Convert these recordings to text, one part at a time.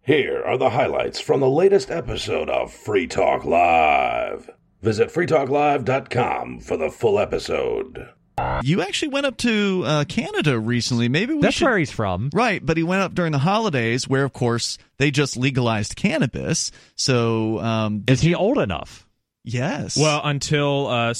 Here are the highlights from the latest episode of Free Talk Live. Visit freetalklive.com for the full episode. You actually went up to Canada recently. Maybe That's where he's from. Right, but he went up during the holidays where, of course, they just legalized cannabis. So, is he old enough? Yes. Well, until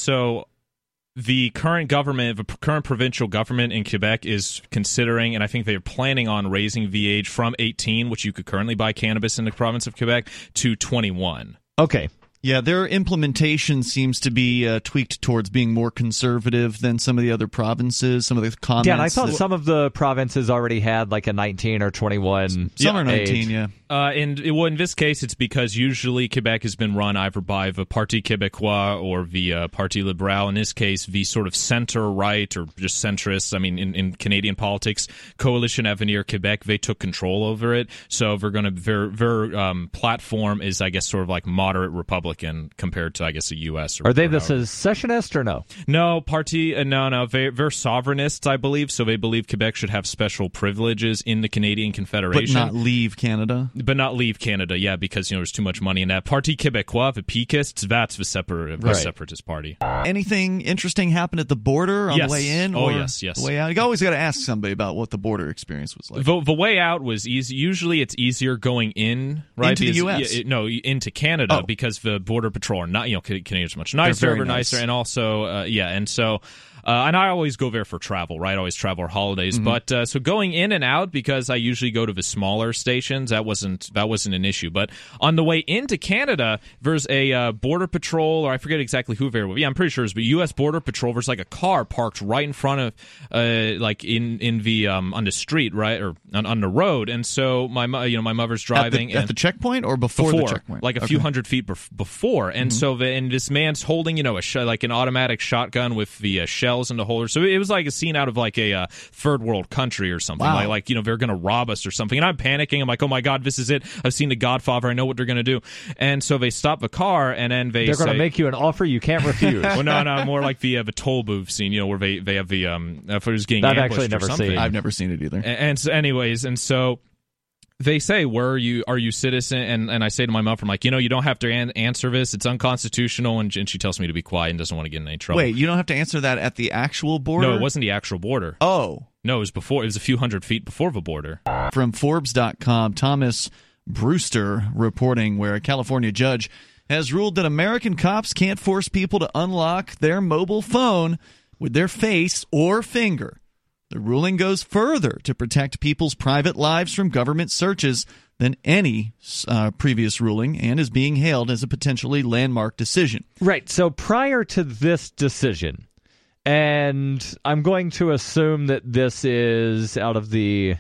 the current government, the current provincial government in Quebec is considering, and I think they're planning on raising the age from 18, which you could currently buy cannabis in the province of Quebec, to 21. Okay. Yeah, their implementation seems to be tweaked towards being more conservative than some of the other provinces. Some of the comments. Yeah, and I thought some of the provinces already had like a 19 or 21. Some are 19, age. yeah. In this case, it's because usually Quebec has been run either by the Parti Québécois or the Parti Libéral. In this case, the sort of center-right or just centrists. I mean, in Canadian politics, Coalition Avenir Quebec, they took control over it. So they're going to their platform is, I guess, sort of like moderate Republican compared to, I guess, the U.S. Are they the secessionists or no? No, no. They're sovereignists, I believe. So they believe Quebec should have special privileges in the Canadian Confederation, but not leave Canada. But not leave Canada, yeah, because there's too much money in that. Parti Québécois, the Peakists, that's the separatist party. Anything interesting happened at the border on the way in? Oh, or yes. The way out? You always got to ask somebody about what the border experience was like. The way out was easy. Usually it's easier going in, right? Into the U.S.? Into Canada, because the Border Patrol are not, Canadians are much nicer, nicer, and also, and so... and I always go there for travel, right? I always travel for holidays. Mm-hmm. But so going in and out, because I usually go to the smaller stations, that wasn't an issue. But on the way into Canada, there's a Border Patrol, or I forget exactly who there was. Yeah, I'm pretty sure it's the U.S. Border Patrol. There's like a car parked right in front of, like in the on the street, right, or on the road. And so my mother's driving at the checkpoint or before the checkpoint, like a few hundred feet before. And so this man's holding like an automatic shotgun with the shells in the holder. So it was like a scene out of like a third world country or something. Wow. Like they're going to rob us or something. And I'm panicking. I'm like, oh my God, this is it. I've seen The Godfather. I know what they're going to do. And so they stop the car, and then they're going to make you an offer you can't refuse. Well, no, more like the toll booth scene, where they have the if it was getting I've ambushed actually never or something. seen. I've never seen it either. And so anyways, and so they say, are you citizen? And I say to my mom, I'm like, you don't have to answer this. It's unconstitutional. And she tells me to be quiet and doesn't want to get in any trouble. Wait, you don't have to answer that at the actual border? No, it wasn't the actual border. Oh. No, it was before. It was a few hundred feet before the border. From Forbes.com, Thomas Brewster reporting where a California judge has ruled that American cops can't force people to unlock their mobile phone with their face or finger. The ruling goes further to protect people's private lives from government searches than any previous ruling and is being hailed as a potentially landmark decision. Right. So prior to this decision, and I'm going to assume that this is out of the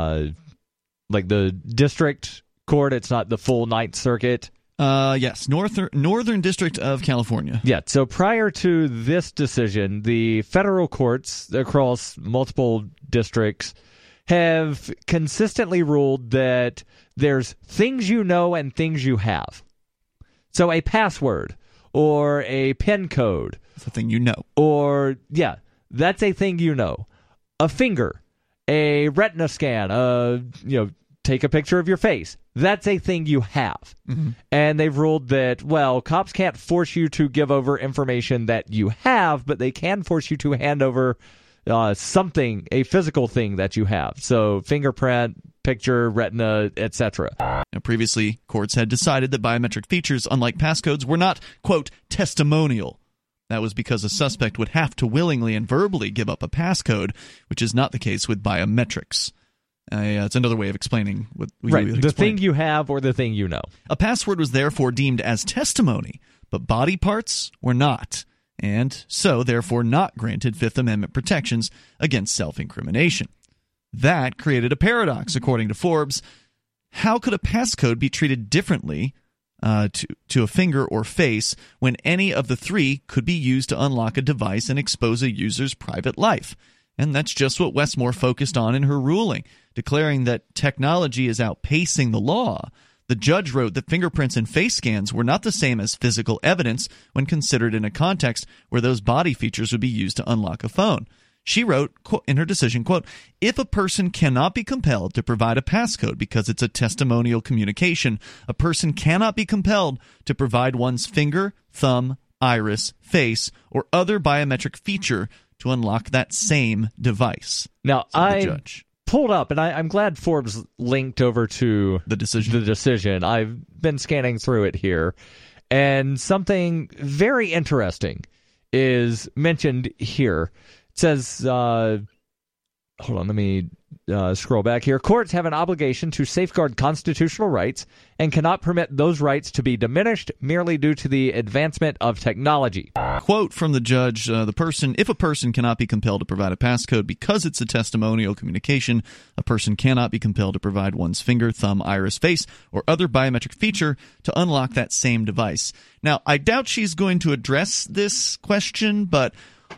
the district court. It's not the full Ninth Circuit. Yes, Northern District of California. Yeah, so prior to this decision, the federal courts across multiple districts have consistently ruled that there's things you know and things you have. So a password or a PIN code. That's a thing you know. Or, yeah, that's a thing you know. A finger, a retina scan, take a picture of your face. That's a thing you have. Mm-hmm. And they've ruled that, cops can't force you to give over information that you have, but they can force you to hand over something, a physical thing that you have. So fingerprint, picture, retina, etc. Now, previously, courts had decided that biometric features, unlike passcodes, were not, quote, testimonial. That was because a suspect would have to willingly and verbally give up a passcode, which is not the case with biometrics. It's another way of explaining what we right. would the explain. thing you have or the thing you know. A password was therefore deemed as testimony, but body parts were not, and so therefore not granted Fifth Amendment protections against self-incrimination. That created a paradox, according to Forbes. How could a passcode be treated differently to a finger or face when any of the three could be used to unlock a device and expose a user's private life? And that's just what Westmore focused on in her ruling, declaring that technology is outpacing the law. The judge wrote that fingerprints and face scans were not the same as physical evidence when considered in a context where those body features would be used to unlock a phone. She wrote in her decision, quote, "If a person cannot be compelled to provide a passcode because it's a testimonial communication, a person cannot be compelled to provide one's finger, thumb, iris, face, or other biometric feature to unlock that same device." Now, I pulled up, and I'm glad Forbes linked over to the decision. I've been scanning through it here, and something very interesting is mentioned here. It says, hold on, let me scroll back here. Courts have an obligation to safeguard constitutional rights and cannot permit those rights to be diminished merely due to the advancement of technology. Quote from the judge, if a person cannot be compelled to provide a passcode because it's a testimonial communication, a person cannot be compelled to provide one's finger, thumb, iris, face, or other biometric feature to unlock that same device. Now, I doubt she's going to address this question, but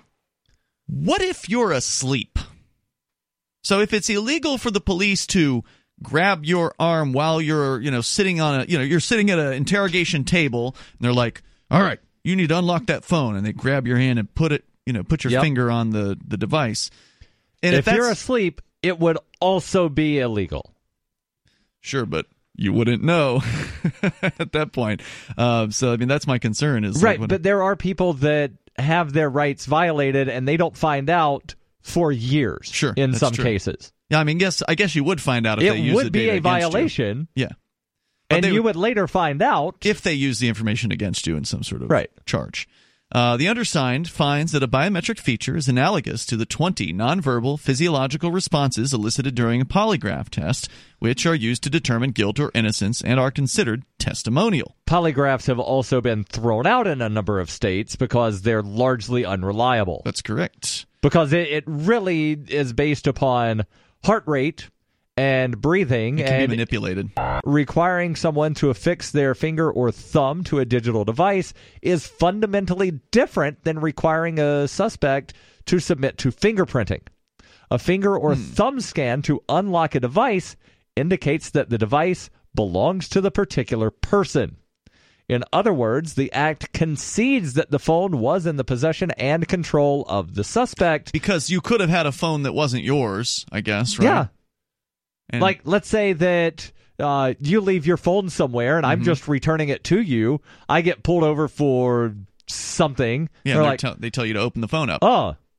what if you're asleep? So if it's illegal for the police to grab your arm while you're, sitting on you're sitting at an interrogation table, and they're like, "All right, you need to unlock that phone," and they grab your hand and put your finger on the device. And if you're asleep, it would also be illegal. Sure, but you wouldn't know at that point. So, I mean, that's my concern. Is right, but there are people that have their rights violated, and they don't find out for years. Sure, in some true. cases. Yeah, I mean, I guess you would find out if they use the data against you. It would be a violation. Yeah. And you would later find out if they use the information against you in some sort of charge. The undersigned finds that a biometric feature is analogous to the 20 nonverbal physiological responses elicited during a polygraph test, which are used to determine guilt or innocence and are considered testimonial. Polygraphs have also been thrown out in a number of states because they're largely unreliable. That's correct. Because it really is based upon heart rate and breathing. It can be manipulated. Requiring someone to affix their finger or thumb to a digital device is fundamentally different than requiring a suspect to submit to fingerprinting. A finger or thumb scan to unlock a device indicates that the device belongs to the particular person. In other words, the act concedes that the phone was in the possession and control of the suspect. Because you could have had a phone that wasn't yours, I guess, right? Yeah. And like, let's say that you leave your phone somewhere, and I'm just returning it to you. I get pulled over for something. Yeah, they tell you to open the phone up.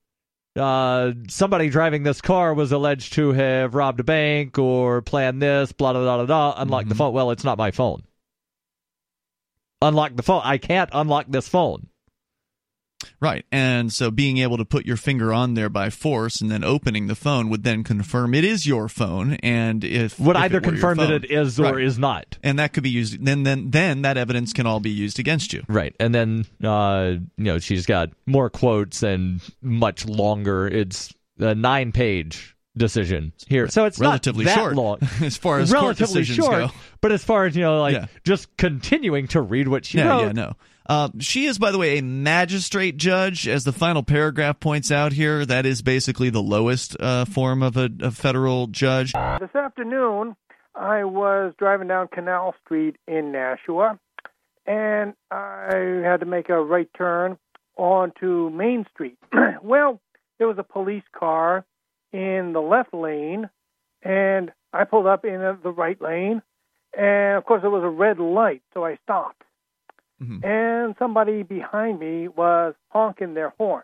Oh, somebody driving this car was alleged to have robbed a bank or planned this, blah, blah, blah, blah, blah. Unlock the phone. Well, it's not my phone. Unlock the phone. I can't unlock this phone. Right, and so being able to put your finger on there by force and then opening the phone would then confirm it is your phone, and would either confirm that it is or is not, and that could be used. Then that evidence can all be used against you. Right, and then she's got more quotes and much longer. It's a 9-page decision here, so it's relatively not that short long as far as relatively court decisions short. go. But as far as just continuing to read what she wrote. Yeah, no. She is, by the way, a magistrate judge, as the final paragraph points out here. That is basically the lowest form of a federal judge. This afternoon, I was driving down Canal Street in Nashua, and I had to make a right turn onto Main Street. Well, there was a police car in the left lane, and I pulled up in the right lane, and, of course, there was a red light, so I stopped. And somebody behind me was honking their horn.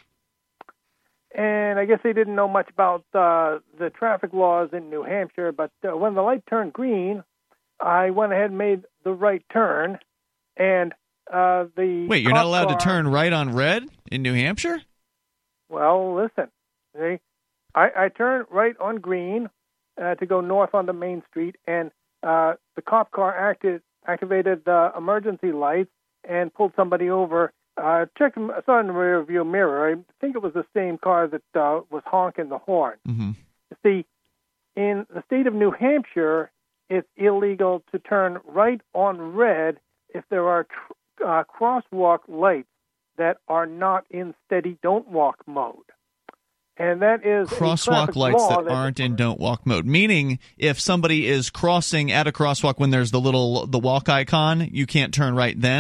And I guess they didn't know much about the traffic laws in New Hampshire, but when the light turned green, I went ahead and made the right turn, and Wait, you're not allowed to turn right on red in New Hampshire? Well, listen. See, I turned right on green to go north onto Main Street, and the cop car activated the emergency lights and pulled somebody over. Checked, saw in the rear view mirror. I think it was the same car that was honking the horn. You see, in the state of New Hampshire, it's illegal to turn right on red if there are crosswalk lights that are not in steady don't walk mode. And that is crosswalk lights that aren't in don't walk mode. Meaning, if somebody is crossing at a crosswalk when there's the walk icon, you can't turn right then?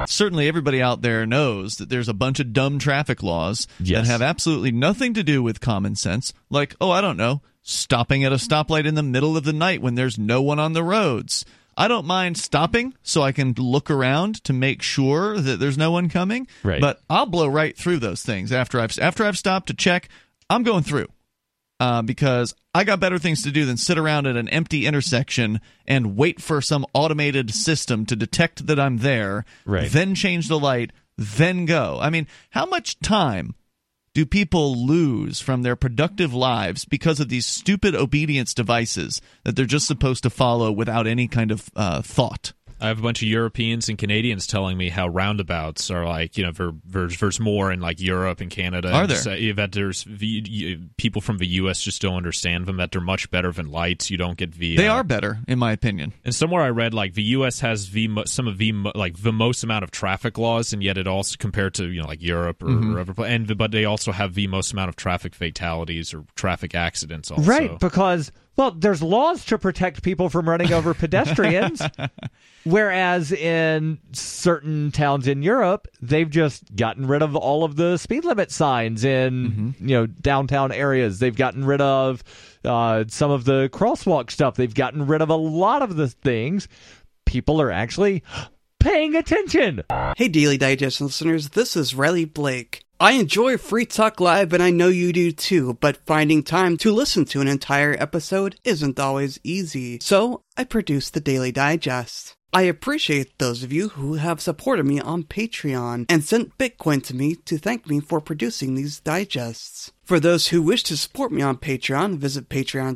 Certainly everybody out there knows that there's a bunch of dumb traffic laws that have absolutely nothing to do with common sense, like, I don't know, stopping at a stoplight in the middle of the night when there's no one on the roads. I don't mind stopping so I can look around to make sure that there's no one coming, but I'll blow right through those things after I've stopped to check. I'm going through because I got better things to do than sit around at an empty intersection and wait for some automated system to detect that I'm there, then change the light, then go. I mean, how much time do people lose from their productive lives because of these stupid obedience devices that they're just supposed to follow without any kind of thought? I have a bunch of Europeans and Canadians telling me how roundabouts are like, there's more in like Europe and Canada. Are there? That there's people from the U.S. just don't understand them, that they're much better than lights. You don't get the... They are better, in my opinion. And somewhere I read, like, the U.S. has the most amount of traffic laws, and yet it also, compared to, like Europe or other, but they also have the most amount of traffic fatalities or traffic accidents also. Right, because... Well, there's laws to protect people from running over pedestrians, whereas in certain towns in Europe, they've just gotten rid of all of the speed limit signs in downtown areas. They've gotten rid of some of the crosswalk stuff. They've gotten rid of a lot of the things. People are actually paying attention. Hey, Daily Digest listeners, this is Riley Blake. I enjoy Free Talk Live, and I know you do too, but finding time to listen to an entire episode isn't always easy. So, I produce the Daily Digest. I appreciate those of you who have supported me on Patreon and sent Bitcoin to me to thank me for producing these digests. For those who wish to support me on Patreon, visit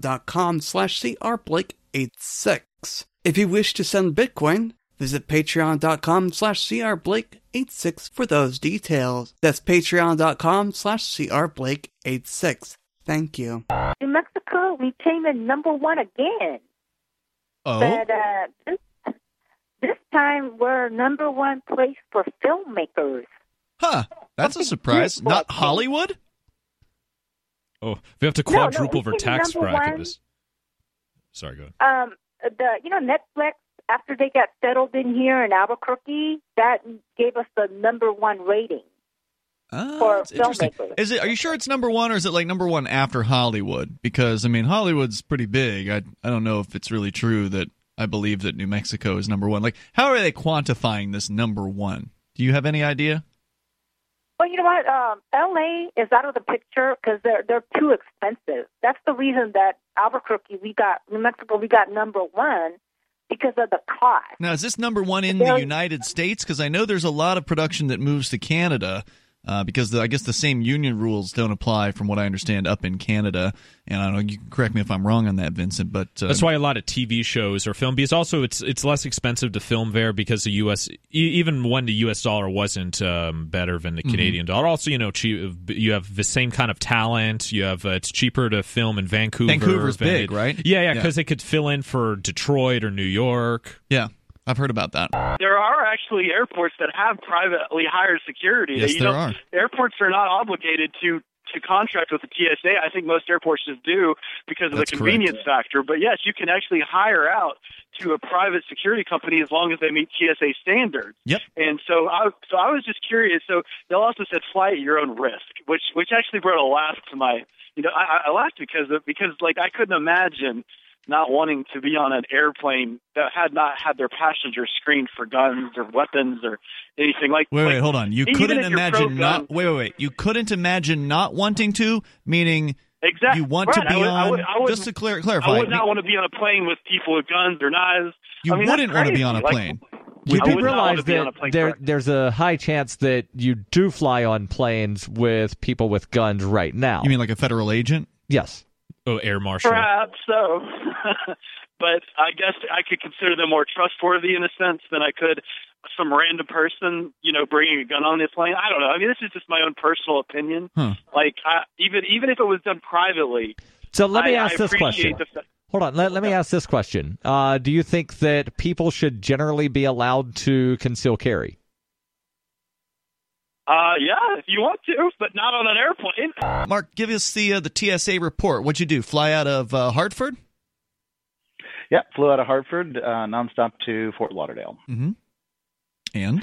patreon.com/crblake86. If you wish to send Bitcoin, visit patreon.com/crblake86 for those details. That's patreon.com/crblake86. Thank you. In Mexico, we came in #1 again. Oh? But this time we're #1 place for filmmakers. Huh. That's a surprise. Not Hollywood? Oh, we have to quadruple their tax bracket. Sorry, go ahead. Netflix, after they got settled in here in Albuquerque, that gave us the #1 rating for filmmakers. Are you sure it's #1, or is it like #1 after Hollywood? Because, I mean, Hollywood's pretty big. I don't know if it's really true that I believe that New Mexico is #1. Like, how are they quantifying this #1? Do you have any idea? Well, you know what? L.A. is out of the picture because they're too expensive. That's the reason that New Mexico, we got #1 because of the cost. Now, is this #1 in the United States? Because I know there's a lot of production that moves to Canada. Because I guess the same union rules don't apply, from what I understand, up in Canada. And I don't know, you can correct me if I'm wrong on that, Vincent. But that's why a lot of TV shows are filmed. Because also it's less expensive to film there because the U.S. even when the U.S. dollar wasn't better than the Canadian dollar. Also, you have the same kind of talent. You have it's cheaper to film in Vancouver. Vancouver's big, right? Yeah, because they could fill in for Detroit or New York. Yeah. I've heard about that. There are actually airports that have privately hired security. Yes, there are. Airports are not obligated to contract with the TSA. I think most airports just do because of the convenience factor. But yes, you can actually hire out to a private security company as long as they meet TSA standards. Yep. And so I was just curious. So they also said fly at your own risk, which actually brought a laugh to my. I laughed because like I couldn't imagine not wanting to be on an airplane that had not had their passengers screened for guns or weapons or anything like. Wait, hold on. You couldn't imagine not. Wait. You couldn't imagine not wanting to, meaning exactly. You want to be on. Just to clarify, I would not want to be on a plane with people with guns or knives. You wouldn't want to be on a plane. You do realize that there's a high chance that you do fly on planes with people with guns right now. You mean like a federal agent? Yes. Oh, air marshal. Perhaps so. But I guess I could consider them more trustworthy in a sense than I could some random person, bringing a gun on the plane. I don't know. I mean, this is just my own personal opinion. Like, even if it was done privately. So let me ask this question. Hold on. Let me ask this question. Do you think that people should generally be allowed to conceal carry? Yeah, if you want to, but not on an airplane. Mark, give us the TSA report. What'd you do? Fly out of Hartford? Yeah, flew out of Hartford, nonstop to Fort Lauderdale. Mm-hmm. And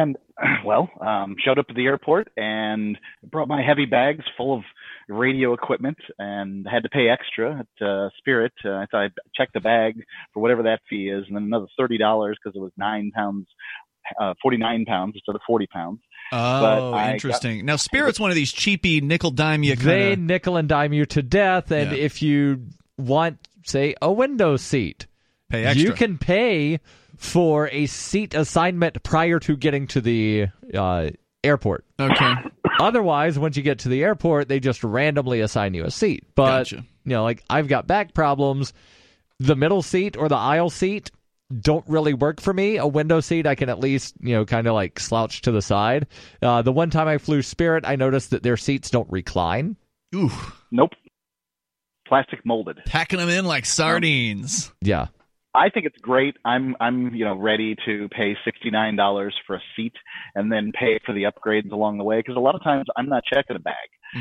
showed up at the airport and brought my heavy bags full of radio equipment and had to pay extra at Spirit. I thought I'd check the bag for whatever that fee is, and then another $30 because it was 9 pounds, 49 pounds instead of 40 pounds. Oh, interesting. Now, Spirit's one of these cheapy nickel-dime you They nickel and dime you to death, and if you want, say, a window seat, pay extra. You can pay for a seat assignment prior to getting to the airport. Okay. Otherwise, once you get to the airport, they just randomly assign you a seat. But, like I've got back problems. The middle seat or the aisle seat don't really work for me. A window seat, I can at least, kind of like slouch to the side. The one time I flew Spirit, I noticed that their seats don't recline. Ooh. Nope. Plastic molded. Packing them in like sardines. Yeah. I think it's great. I'm ready to pay $69 for a seat and then pay for the upgrades along the way, because a lot of times I'm not checking a bag.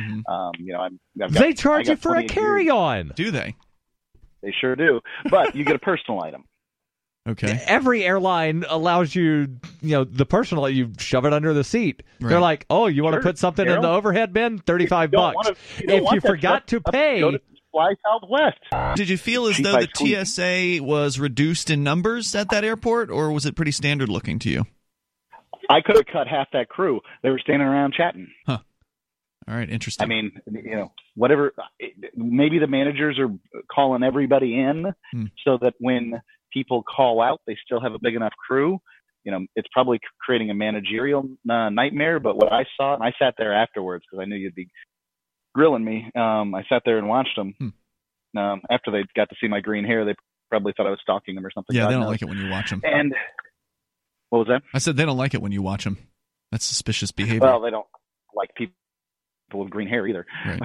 Mm-hmm. They charge you for a carry-on. Do they? They sure do. But you get a personal item. Okay. Every airline allows you, the personal, you shove it under the seat. Right. They're like, oh, you want to put something in the overhead bin? $35. If you forgot to pay, fly Southwest. Did you feel as though the TSA was reduced in numbers at that airport, or was it pretty standard looking to you? I could have cut half that crew. They were standing around chatting. Huh. All right, interesting. I mean, whatever. Maybe the managers are calling everybody in so that when people call out, they still have a big enough crew. It's probably creating a managerial nightmare. But what I saw, and I sat there afterwards because I knew you'd be grilling me. I sat there and watched them. After they got to see my green hair, they probably thought I was stalking them or something. Yeah, they don't like it when you watch them. And what was that? I said they don't like it when you watch them. That's suspicious behavior. Well, they don't like people with green hair either. Right.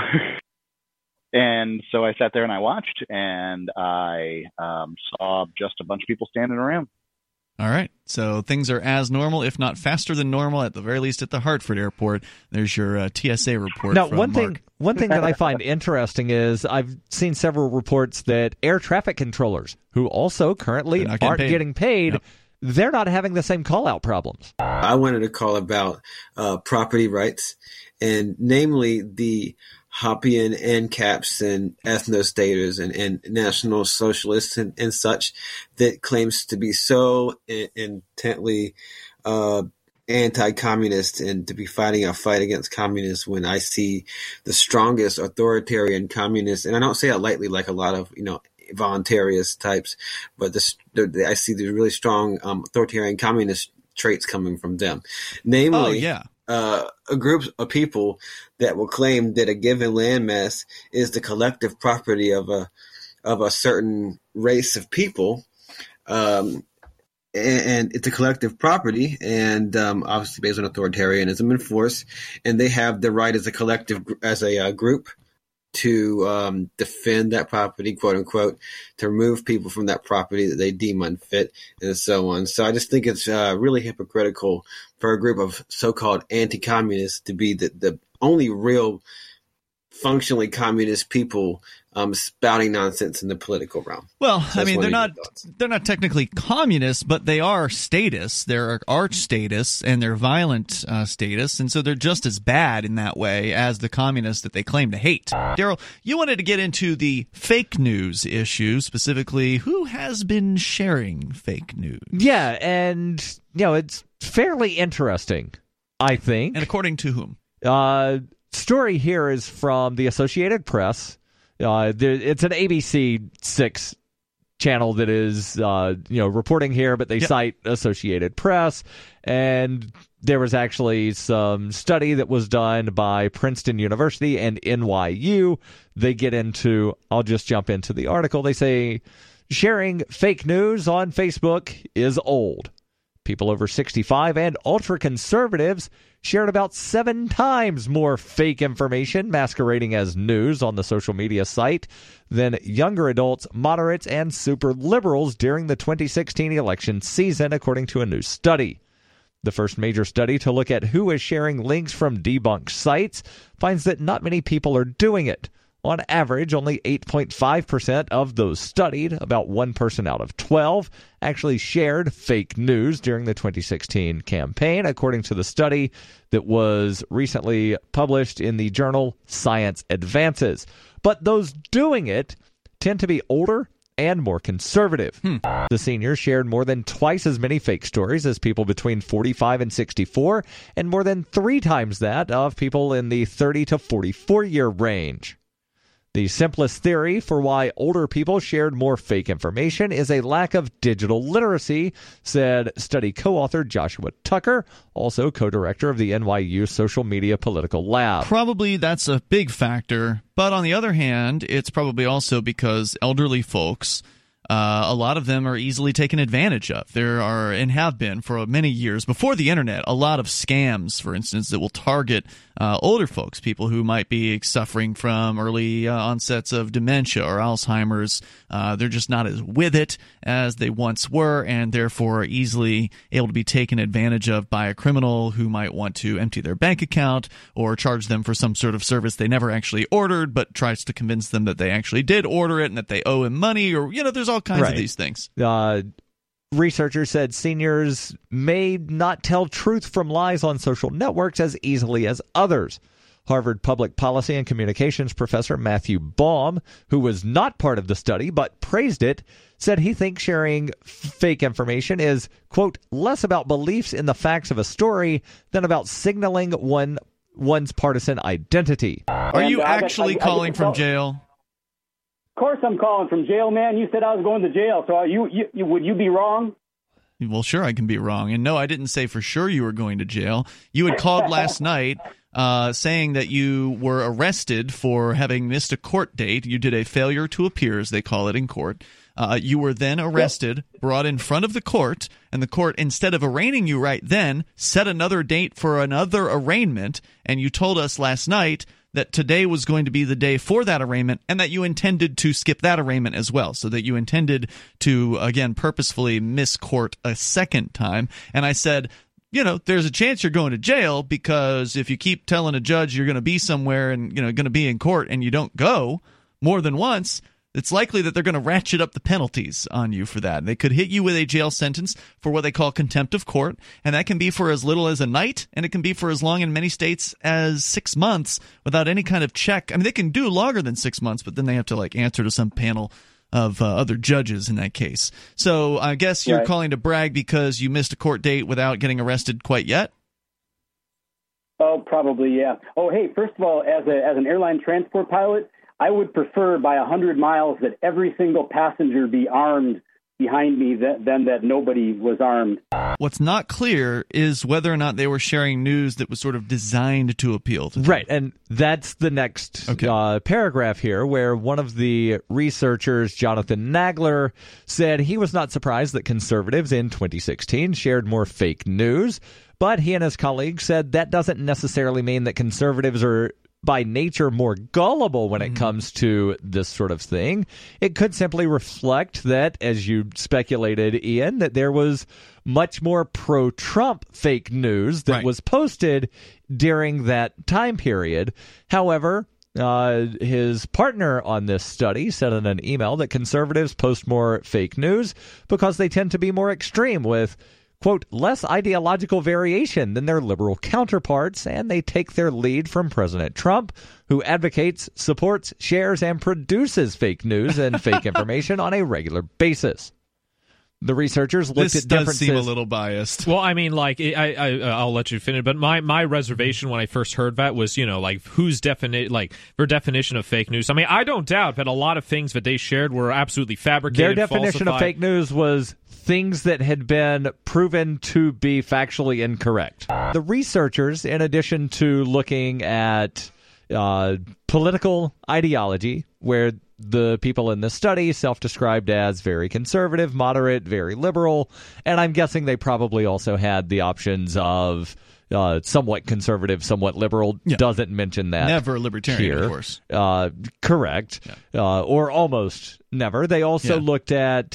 And so I sat there and I watched, and I saw just a bunch of people standing around. All right. So things are as normal, if not faster than normal, at the very least at the Hartford airport. There's your TSA report. Now, from one Mark. thing that I find interesting is I've seen several reports that air traffic controllers, who also currently aren't getting paid, they're not having the same call-out problems. I wanted to call about property rights, and namely the Hoppian ANCAPs and ethnostaters and National Socialists and such that claims to be so intently anti-communist and to be fighting a fight against communists, when I see the strongest authoritarian communists, and I don't say it lightly like a lot of, voluntarist types, but I see the really strong authoritarian communist traits coming from them. Namely, a group of people that will claim that a given landmass is the collective property of a certain race of people, and it's a collective property, and obviously based on authoritarianism and force, and they have the right as a collective, as a group, to defend that property, quote unquote, to remove people from that property that they deem unfit, and so on. So I just think it's really hypocritical for a group of so-called anti-communists to be the only real functionally communist people spouting nonsense in the political realm. Well, so I mean, they're not technically communists, but they are statists. They're arch statists, and they're violent statists, and so they're just as bad in that way as the communists that they claim to hate. Daryl, you wanted to get into the fake news issue, specifically who has been sharing fake news. Yeah, and it's fairly interesting, I think. And according to whom? Story here is from the Associated Press. It's an ABC 6 channel that is reporting here, but they cite Associated Press, and there was actually some study that was done by Princeton University and NYU. They get into, I'll just jump into the article. They say sharing fake news on Facebook is old. People over 65 and ultra-conservatives shared about 7 times more fake information masquerading as news on the social media site than younger adults, moderates, and super liberals during the 2016 election season, according to a new study. The first major study to look at who is sharing links from debunked sites finds that not many people are doing it. On average, only 8.5% of those studied, about 1 person out of 12, actually shared fake news during the 2016 campaign, according to the study that was recently published in the journal Science Advances. But those doing it tend to be older and more conservative. The seniors shared more than twice as many fake stories as people between 45 and 64, and more than 3 times that of people in the 30 to 44-year range. The simplest theory for why older people shared more fake information is a lack of digital literacy, said study co-author Joshua Tucker, also co-director of the NYU Social Media Political Lab. Probably that's a big factor, but on the other hand, it's probably also because elderly folks, a lot of them are easily taken advantage of. There are, and have been for many years, before the internet, a lot of scams, for instance, that will target older folks, people who might be suffering from early onsets of dementia or Alzheimer's. They're just not as with it as they once were, and therefore are easily able to be taken advantage of by a criminal who might want to empty their bank account or charge them for some sort of service they never actually ordered, but tries to convince them that they actually did order it and that they owe him money, or, there's all kinds of these things. Researchers said seniors may not tell truth from lies on social networks as easily as others. Harvard Public Policy and Communications professor Matthew Baum, who was not part of the study but praised it, said he thinks sharing fake information is, quote, less about beliefs in the facts of a story than about signaling one's partisan identity. Are you actually calling from jail? Of course I'm calling from jail, man. You said I was going to jail, so would you be wrong? Well, sure, I can be wrong. And no, I didn't say for sure you were going to jail. You had called last night saying that you were arrested for having missed a court date. You did a failure to appear, as they call it in court. You were then arrested, brought in front of the court, and the court, instead of arraigning you right then, set another date for another arraignment, and you told us last night that today was going to be the day for that arraignment, and that you intended to skip that arraignment as well, so that you intended to, again, purposefully miss court a second time. And I said, there's a chance you're going to jail, because if you keep telling a judge you're going to be somewhere and, going to be in court and you don't go more than once, it's likely that they're going to ratchet up the penalties on you for that. They could hit you with a jail sentence for what they call contempt of court, and that can be for as little as a night, and it can be for as long in many states as 6 months without any kind of check. I mean, they can do longer than 6 months, but then they have to answer to some panel of other judges in that case. So I guess you're calling to brag because you missed a court date without getting arrested quite yet? Oh, probably, yeah. Oh, hey, first of all, as an airline transport pilot, I would prefer by 100 miles that every single passenger be armed behind me than that nobody was armed. What's not clear is whether or not they were sharing news that was sort of designed to appeal to them. Right, and that's the next paragraph here, where one of the researchers, Jonathan Nagler, said he was not surprised that conservatives in 2016 shared more fake news, but he and his colleagues said that doesn't necessarily mean that conservatives are by nature more gullible when it comes to this sort of thing. It could simply reflect that, as you speculated, Ian, that there was much more pro-Trump fake news that was posted during that time period. However, his partner on this study said in an email that conservatives post more fake news because they tend to be more extreme with, quote, less ideological variation than their liberal counterparts, and they take their lead from President Trump, who advocates, supports, shares, and produces fake news and fake information on a regular basis. The researchers looked at differences. This does seem a little biased. Well, I mean, I'll let you finish, but my reservation when I first heard that was, whose definition of fake news. I mean, I don't doubt that a lot of things that they shared were absolutely fabricated. Their definition of fake news was things that had been proven to be factually incorrect. The researchers, in addition to looking at political ideology, where the people in this study self-described as very conservative, moderate, very liberal, and I'm guessing they probably also had the options of somewhat conservative, somewhat liberal. Doesn't mention that. Never libertarian, here. Of course. Correct. Or almost never. They also looked at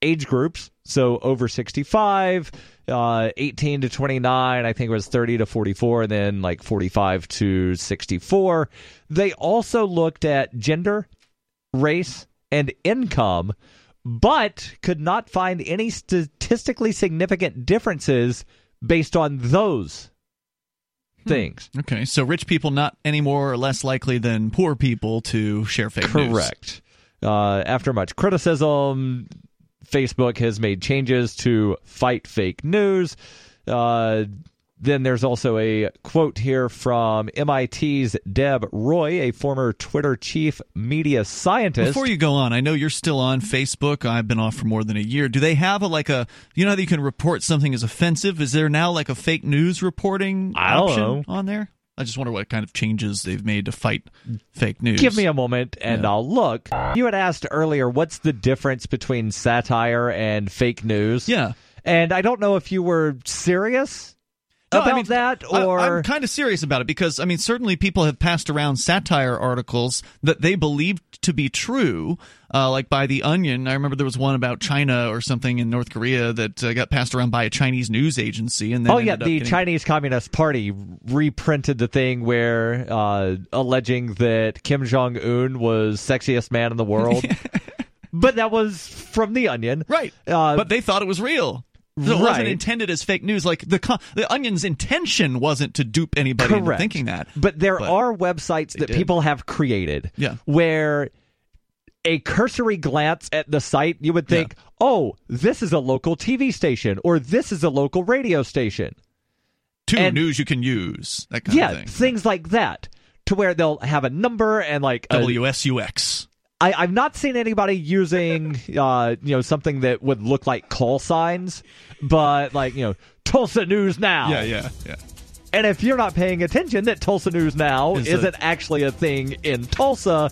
age groups, so over 65, 18 to 29, I think it was 30 to 44, and then like 45 to 64. They also looked at gender, race, and income, but could not find any statistically significant differences based on those things. Okay, so rich people not any more or less likely than poor people to share fake news. Correct. After much criticism, Facebook has made changes to fight fake news. Then there's also a quote here from MIT's Deb Roy, a former Twitter chief media scientist. Before you go on, I know you're still on Facebook. I've been off for more than a year. Do they have you know how you can report something as offensive? Is there now like a fake news reporting option on there? I just wonder what kind of changes they've made to fight fake news. Give me a moment and I'll look. You had asked earlier, what's the difference between satire and fake news? Yeah. And I don't know if you were serious about that, or I'm kind of serious about it because, certainly people have passed around satire articles that they believed to be true, like by The Onion. I remember there was one about China or something in North Korea that got passed around by a Chinese news agency. And then the Chinese Communist Party reprinted the thing where alleging that Kim Jong-un was sexiest man in the world. But that was from The Onion. Right. But they thought it was real. So it wasn't intended as fake news. Like the Onion's intention wasn't to dupe anybody into thinking that. But there are websites that people have created where a cursory glance at the site, you would think, oh, this is a local TV station or this is a local radio station. News you can use, that kind of thing. Yeah, things like that, to where they'll have a number and like WSUX. I've not seen anybody using, something that would look like call signs, but like, Tulsa News Now. Yeah. And if you're not paying attention that Tulsa News Now isn't actually a thing in Tulsa,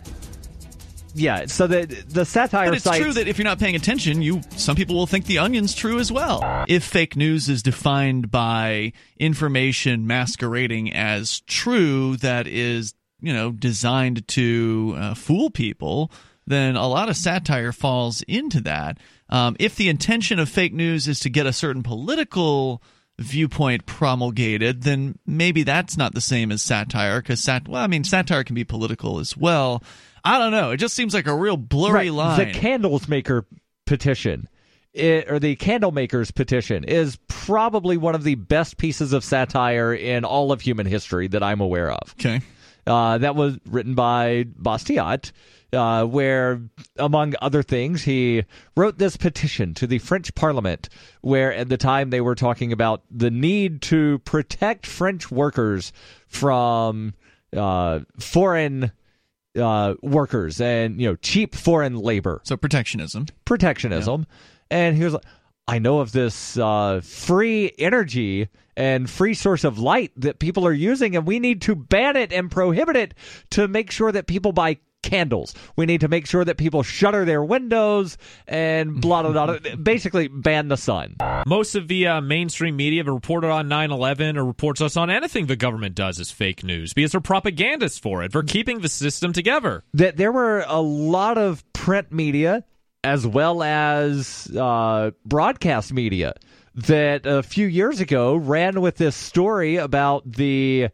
so the satire But it's sites, true that if you're not paying attention, some people will think The Onion's true as well. If fake news is defined by information masquerading as true that is designed to fool people, then a lot of satire falls into that. If the intention of fake news is to get a certain political viewpoint promulgated, then maybe that's not the same as satire, because satire can be political as well. I don't know. It just seems like a real blurry line. The Candlemaker petition, or the Candlemakers petition, is probably one of the best pieces of satire in all of human history that I'm aware of. Okay. That was written by Bastiat, where, among other things, he wrote this petition to the French Parliament, where at the time they were talking about the need to protect French workers from foreign workers and cheap foreign labor. So protectionism. Yeah. And he was like, I know of this free energy and free source of light that people are using, and we need to ban it and prohibit it to make sure that people buy candles. We need to make sure that people shutter their windows and blah, blah, blah. Basically, ban the sun. Most of the mainstream media have reported on 9/11 or reports us on anything the government does as fake news because they're propagandists for it, for keeping the system together. That there were a lot of print media as well as broadcast media that a few years ago ran with this story about the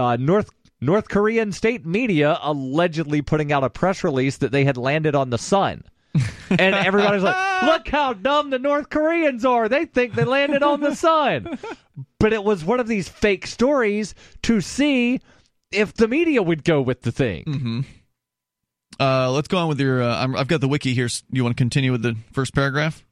North Korean state media allegedly putting out a press release that they had landed on the sun. And everybody's like, look how dumb the North Koreans are. They think they landed on the sun. But it was one of these fake stories to see if the media would go with the thing. Mm-hmm. Let's go on with your... I've got the wiki here. You want to continue with the first paragraph?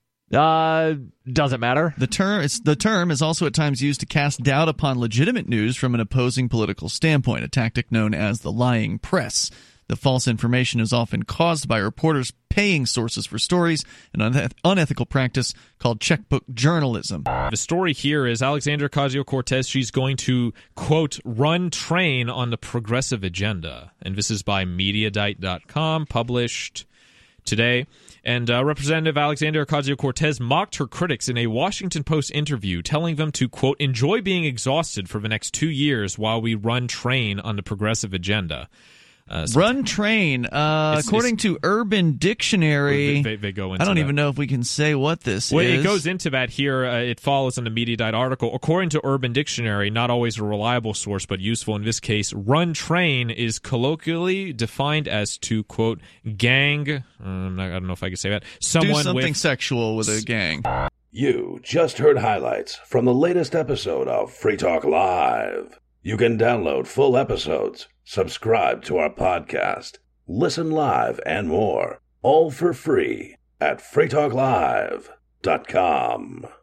Doesn't matter. The term is also at times used to cast doubt upon legitimate news from an opposing political standpoint, a tactic known as the lying press. The false information is often caused by reporters paying sources for stories, an unethical practice called checkbook journalism. The story here is Alexandria Ocasio-Cortez. She's going to, quote, run train on the progressive agenda. And this is by Mediaite.com, published today. And Representative Alexandria Ocasio-Cortez mocked her critics in a Washington Post interview, telling them to, quote, enjoy being exhausted for the next 2 years while we run train on the progressive agenda. Run train. According to Urban Dictionary, they go into I don't that. even know if we can say what this well, is. It goes into that here. It follows on the Mediaite article. According to Urban Dictionary, not always a reliable source, but useful in this case, run train is colloquially defined as to, quote, gang. I don't know if I can say that. Someone do something with sexual with a gang. You just heard highlights from the latest episode of Free Talk Live. You can download full episodes, subscribe to our podcast, listen live, and more, all for free at freetalklive.com.